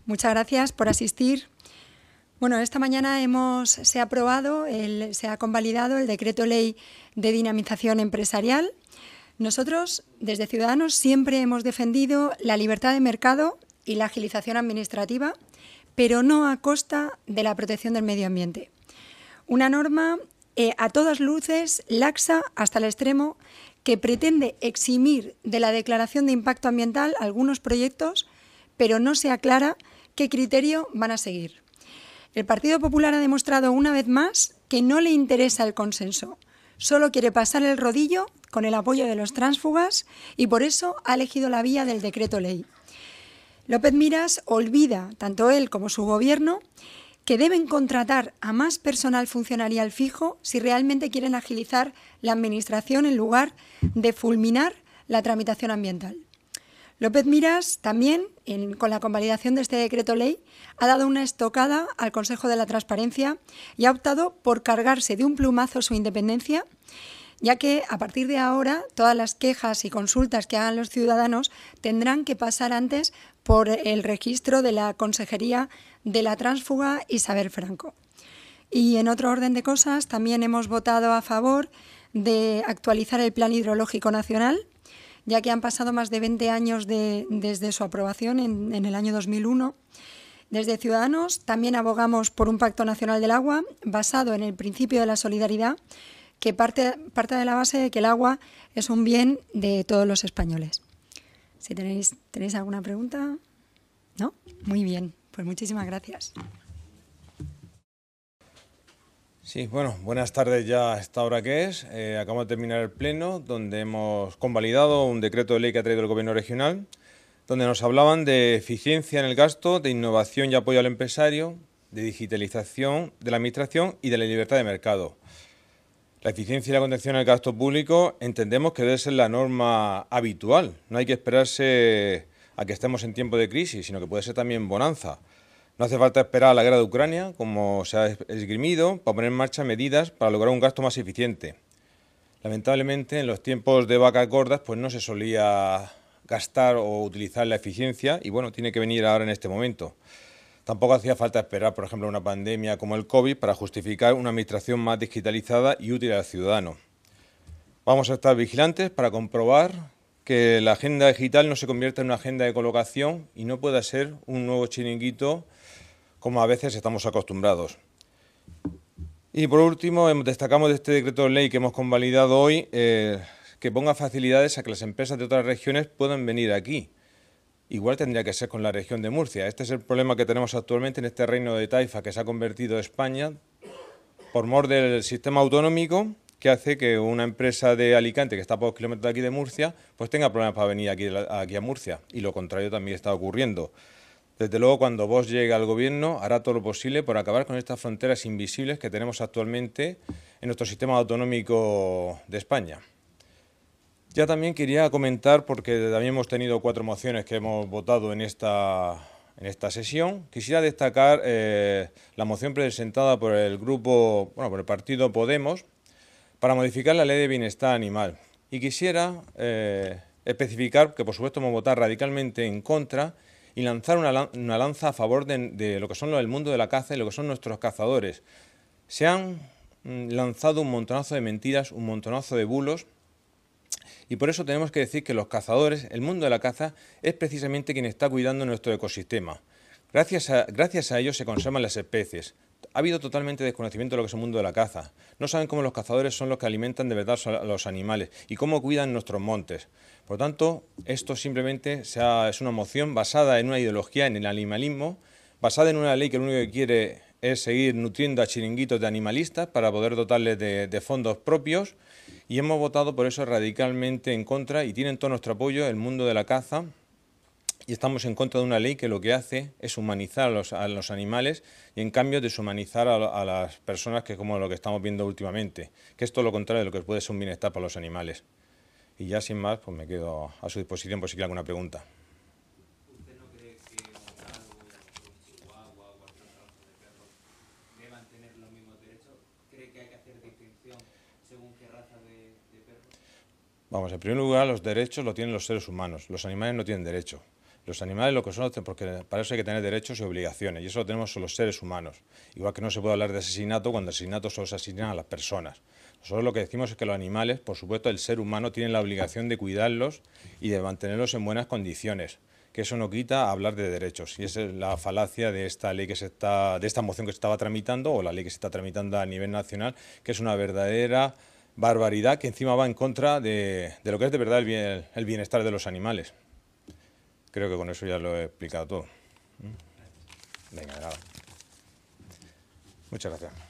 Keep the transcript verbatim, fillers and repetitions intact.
Muchas gracias por asistir. Bueno, esta mañana hemos, se ha aprobado, el, se ha convalidado el Decreto Ley de Dinamización Empresarial. Nosotros, desde Ciudadanos, siempre hemos defendido la libertad de mercado y la agilización administrativa, pero no a costa de la protección del medio ambiente. Una norma eh, a todas luces laxa hasta el extremo que pretende eximir de la declaración de impacto ambiental algunos proyectos, pero no se aclara qué criterio van a seguir. El Partido Popular ha demostrado una vez más que no le interesa el consenso, solo quiere pasar el rodillo con el apoyo de los tránsfugas y por eso ha elegido la vía del decreto ley. López Miras olvida, tanto él como su gobierno, que deben contratar a más personal funcionarial fijo si realmente quieren agilizar la administración en lugar de fulminar la tramitación ambiental. López Miras también, en, con la convalidación de este decreto ley, ha dado una estocada al Consejo de la Transparencia y ha optado por cargarse de un plumazo su independencia, ya que a partir de ahora todas las quejas y consultas que hagan los ciudadanos tendrán que pasar antes por el registro de la Consejería de la Tránsfuga Isabel Franco. Y en otro orden de cosas, también hemos votado a favor de actualizar el Plan Hidrológico Nacional, ya que han pasado más de veinte años de, desde su aprobación en, en el año dos mil uno. Desde Ciudadanos también abogamos por un Pacto Nacional del Agua basado en el principio de la solidaridad, que parte, parte de la base de que el agua es un bien de todos los españoles. Si tenéis, ¿tenéis alguna pregunta? ¿No? Muy bien, pues muchísimas gracias. Sí, bueno, buenas tardes ya a esta hora que es. Eh, acabamos de terminar el pleno donde hemos convalidado un decreto de ley que ha traído el Gobierno regional, donde nos hablaban de eficiencia en el gasto, de innovación y apoyo al empresario, de digitalización de la administración y de la libertad de mercado. La eficiencia y la contención del gasto público entendemos que debe ser la norma habitual. No hay que esperarse a que estemos en tiempo de crisis, sino que puede ser también bonanza. No hace falta esperar a la guerra de Ucrania, como se ha esgrimido, para poner en marcha medidas para lograr un gasto más eficiente. Lamentablemente, en los tiempos de vacas gordas, pues no se solía gastar o utilizar la eficiencia y, bueno, tiene que venir ahora en este momento. Tampoco hacía falta esperar, por ejemplo, una pandemia como el COVID para justificar una administración más digitalizada y útil al ciudadano. Vamos a estar vigilantes para comprobar que la agenda digital no se convierta en una agenda de colocación y no pueda ser un nuevo chiringuito como a veces estamos acostumbrados. Y por último, destacamos de este decreto de ley que hemos convalidado hoy, eh, que ponga facilidades a que las empresas de otras regiones puedan venir aquí. Igual tendría que ser con la región de Murcia. Este es el problema que tenemos actualmente en este reino de taifa que se ha convertido España por mor del sistema autonómico, que hace que una empresa de Alicante, que está a pocos kilómetros de aquí de Murcia, pues tenga problemas para venir aquí, aquí a Murcia. Y lo contrario también está ocurriendo. Desde luego, cuando Vox llegue al gobierno, hará todo lo posible por acabar con estas fronteras invisibles que tenemos actualmente en nuestro sistema autonómico de España. Ya también quería comentar, porque también hemos tenido cuatro mociones que hemos votado en esta, en esta sesión, quisiera destacar eh, la moción presentada por el grupo, bueno, por el partido Podemos, para modificar la Ley de Bienestar Animal. Y quisiera eh, especificar que, por supuesto, hemos votado radicalmente en contra y lanzar una, una lanza a favor de, de lo que son el mundo de la caza y lo que son nuestros cazadores. Se han mm, lanzado un montonazo de mentiras, un montonazo de bulos, y por eso tenemos que decir que los cazadores, el mundo de la caza, es precisamente quien está cuidando nuestro ecosistema. Gracias a, gracias a ellos se conservan las especies. Ha habido totalmente desconocimiento de lo que es el mundo de la caza. No saben cómo los cazadores son los que alimentan de verdad a los animales y cómo cuidan nuestros montes. Por lo tanto, esto simplemente sea, es una moción basada en una ideología, en el animalismo, basada en una ley que lo único que quiere es seguir nutriendo a chiringuitos de animalistas para poder dotarles de, de fondos propios, y hemos votado por eso radicalmente en contra y tienen todo nuestro apoyo el mundo de la caza. Y estamos en contra de una ley que lo que hace es humanizar a los, a los animales y en cambio deshumanizar a, a las personas, que como lo que estamos viendo últimamente, que es todo lo contrario de lo que puede ser un bienestar para los animales. Y ya sin más, pues me quedo a su disposición por si quiere alguna pregunta. ¿Usted no cree que Montalvo, Chihuahua o cualquier raza de perros deban tener los mismos derechos? ¿Cree que hay que hacer distinción según qué raza de, de perros? Vamos, en primer lugar, los derechos los tienen los seres humanos, los animales no tienen derecho. Los animales lo que son, porque para eso hay que tener derechos y obligaciones, y eso lo tenemos los seres humanos. Igual que no se puede hablar de asesinato cuando asesinato solo se asesinan a las personas. Nosotros lo que decimos es que los animales, por supuesto, el ser humano tiene la obligación de cuidarlos y de mantenerlos en buenas condiciones, que eso no quita hablar de derechos. Y esa es la falacia de esta ley que se está, de esta moción que se estaba tramitando, o la ley que se está tramitando a nivel nacional, que es una verdadera barbaridad que encima va en contra de, de lo que es de verdad el, bien, el bienestar de los animales. Creo que con eso ya lo he explicado todo. Venga, nada. Muchas gracias.